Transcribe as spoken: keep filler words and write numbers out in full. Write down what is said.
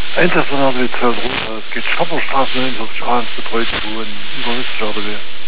Einsatzmann die zwölf runter. Es geht Schopperstraße neunundvierzig A ins betreute Wohnen. Überwisst,